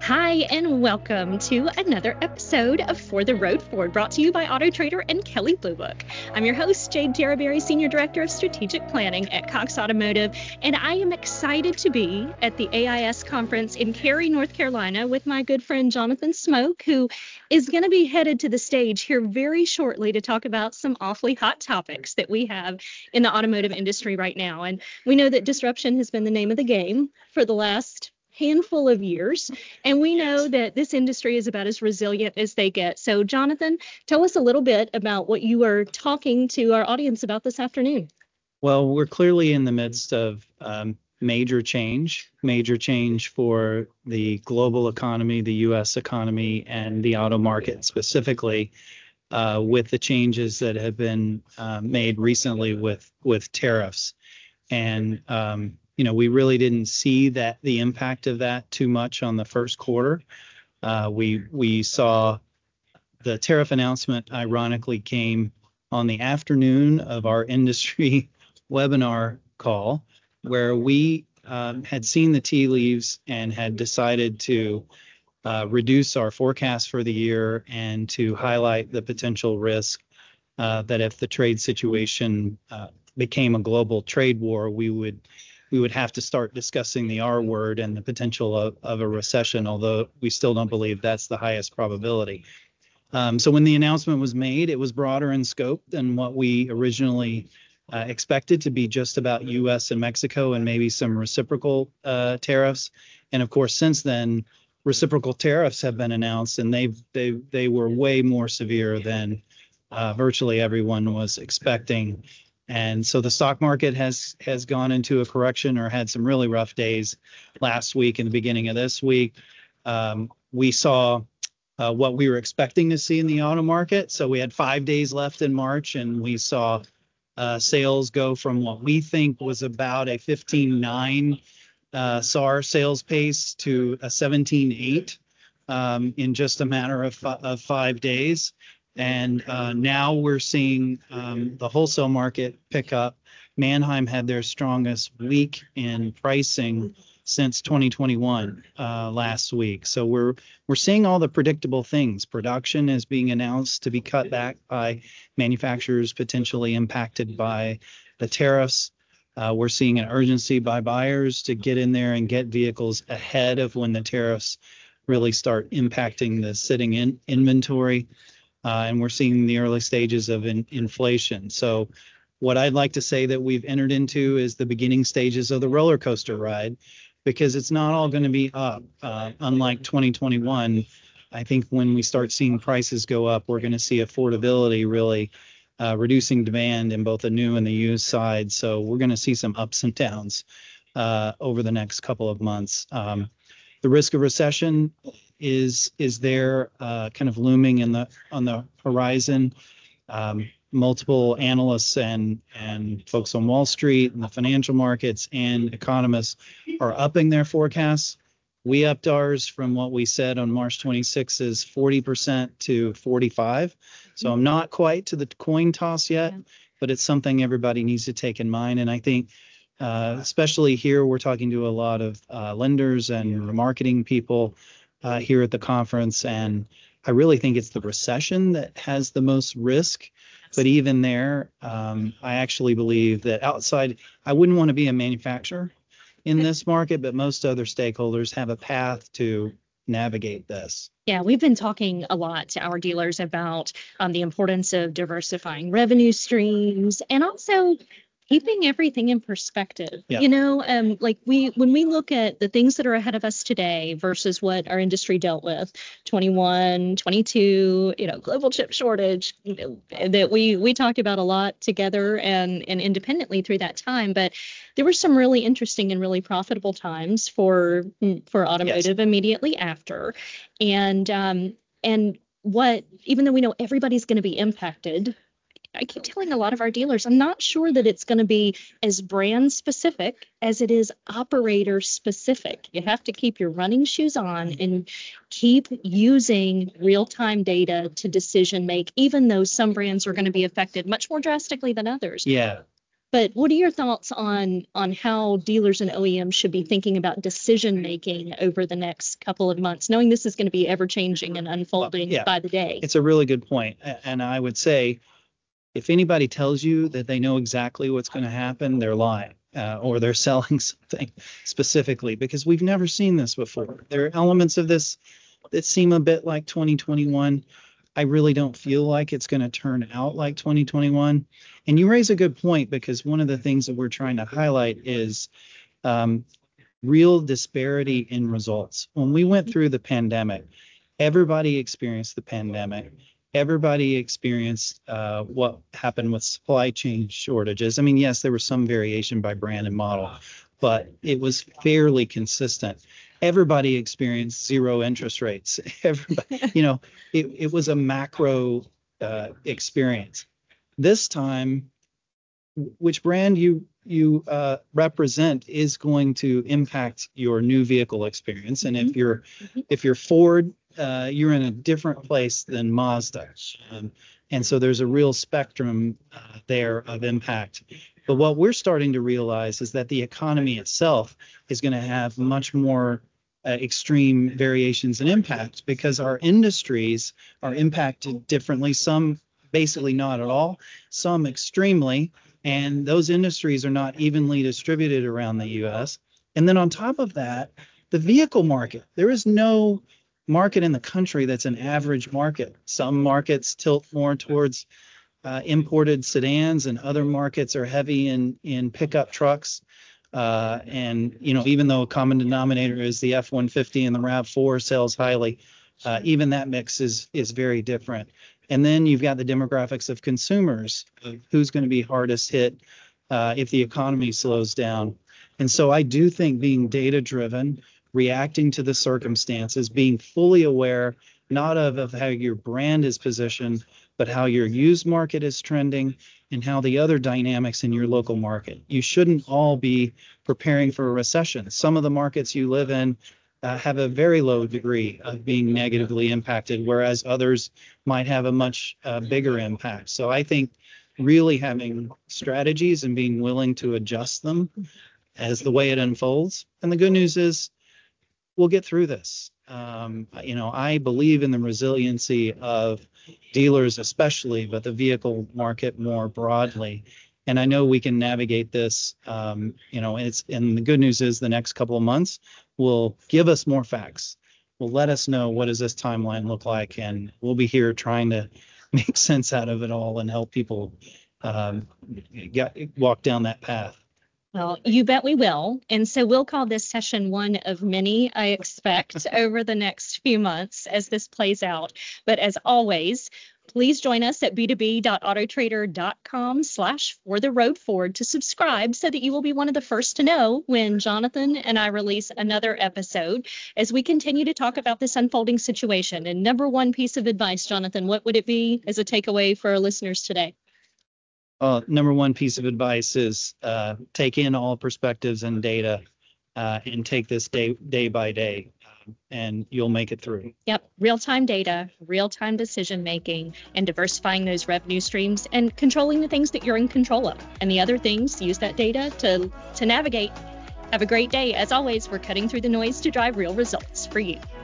Hi, and welcome to another episode of For the Road Forward, brought to you by Auto Trader and Kelley Blue Book. I'm your host, Jade Terraberry, Senior Director of Strategic Planning at Cox Automotive, and I am excited to be at the AIS conference in Cary, North Carolina, with my good friend Jonathan Smoke, who is going to be headed to the stage here very shortly to talk about some awfully hot topics that we have in the automotive industry right now. And we know that disruption has been the name of the game for the last handful of years, and we know that this industry is about as resilient as they get. So, Jonathan, tell us a little bit about what you are talking to our audience about this afternoon. Well, we're clearly in the midst of major change for the global economy, the U.S. economy, and the auto market specifically, with the changes that have been made recently with tariffs. And we really didn't see the impact of that too much on the first quarter. We saw the tariff announcement ironically came on the afternoon of our industry webinar call, where we had seen the tea leaves and had decided to reduce our forecast for the year and to highlight the potential risk that if the trade situation became a global trade war, we would have to start discussing the R word and the potential of a recession, although we still don't believe that's the highest probability. So when the announcement was made, it was broader in scope than what we originally expected to be, just about U.S. and Mexico and maybe some reciprocal tariffs. And of course, since then, reciprocal tariffs have been announced, and they were way more severe than virtually everyone was expecting. And so the stock market has gone into a correction, or had some really rough days last week and the beginning of this week. We saw what we were expecting to see in the auto market. So we had 5 days left in March, and we saw sales go from what we think was about a 15.9 SAAR sales pace to a 17.8 in just a matter of 5 days. And now we're seeing the wholesale market pick up. Manheim had their strongest week in pricing since 2021 last week. So we're seeing all the predictable things. Production is being announced to be cut back by manufacturers potentially impacted by the tariffs. We're seeing an urgency by buyers to get in there and get vehicles ahead of when the tariffs really start impacting the sitting in inventory. And we're seeing the early stages of inflation. So what I'd like to say that we've entered into is the beginning stages of the roller coaster ride, because it's not all going to be up. Unlike 2021, I think when we start seeing prices go up, we're going to see affordability really reducing demand in both the new and the used side. So we're going to see some ups and downs over the next couple of months. The risk of recession is there, kind of looming on the horizon. Multiple analysts and folks on Wall Street and the financial markets and economists are upping their forecasts. We upped ours from what we said on March 26th 40% to 45%. So I'm not quite to the coin toss yet, but it's something everybody needs to take in mind. And I think especially here, we're talking to a lot of lenders and marketing people here at the conference. And I really think it's the recession that has the most risk. But even there, I actually believe that I wouldn't want to be a manufacturer in this market, but most other stakeholders have a path to navigate this. Yeah, we've been talking a lot to our dealers about the importance of diversifying revenue streams and also keeping everything in perspective. Yeah. Like when we look at the things that are ahead of us today versus what our industry dealt with 21, 22, global chip shortage, that we talked about a lot together and independently through that time. But there were some really interesting and really profitable times for automotive immediately after. And even though we know everybody's going to be impacted, I keep telling a lot of our dealers, I'm not sure that it's going to be as brand specific as it is operator specific. You have to keep your running shoes on and keep using real-time data to decision make, even though some brands are going to be affected much more drastically than others. Yeah. But what are your thoughts on how dealers and OEMs should be thinking about decision making over the next couple of months, knowing this is going to be ever changing and unfolding by the day? It's a really good point. And I would say if anybody tells you that they know exactly what's going to happen, they're lying. Or they're selling something specifically, because we've never seen this before. There are elements of this that seem a bit like 2021. I really don't feel like it's going to turn out like 2021. And you raise a good point, because one of the things that we're trying to highlight is real disparity in results. When we went through the pandemic, everybody experienced the pandemic. Everybody experienced what happened with supply chain shortages. I mean, yes, there was some variation by brand and model, but it was fairly consistent. Everybody experienced zero interest rates. Everybody, it was a macro experience. This time, which brand you represent is going to impact your new vehicle experience. And if you're Ford, you're in a different place than Mazda. And so there's a real spectrum there of impact. But what we're starting to realize is that the economy itself is going to have much more extreme variations in impact, because our industries are impacted differently. Some basically not at all, some extremely. And those industries are not evenly distributed around the U.S. And then on top of that, the vehicle market. There is no market in the country that's an average market. Some markets tilt more towards imported sedans, and other markets are heavy in pickup trucks. And even though a common denominator is the F-150 and the RAV4 sells highly, even that mix is very different. And then you've got the demographics of consumers, of who's going to be hardest hit if the economy slows down. And so I do think being data-driven, reacting to the circumstances, being fully aware not of how your brand is positioned, but how your used market is trending and how the other dynamics in your local market. You shouldn't all be preparing for a recession. Some of the markets you live in have a very low degree of being negatively impacted, whereas others might have a much bigger impact. So I think really having strategies and being willing to adjust them as the way it unfolds. And the good news is we'll get through this. I believe in the resiliency of dealers especially, but the vehicle market more broadly. And I know we can navigate this, and the good news is the next couple of months will give us more facts. Will let us know what does this timeline look like, and we'll be here trying to make sense out of it all and help people walk down that path. Well, you bet we will. And so we'll call this session one of many, I expect, over the next few months as this plays out. But as always, please join us at b2b.autotrader.com/fortheroadforward to subscribe so that you will be one of the first to know when Jonathan and I release another episode as we continue to talk about this unfolding situation. And number one piece of advice, Jonathan, what would it be as a takeaway for our listeners today? Number one piece of advice is take in all perspectives and data and take this day by day, and you'll make it through. Yep. Real-time data, real-time decision making, and diversifying those revenue streams and controlling the things that you're in control of. And the other things, use that data to navigate. Have a great day. As always, we're cutting through the noise to drive real results for you.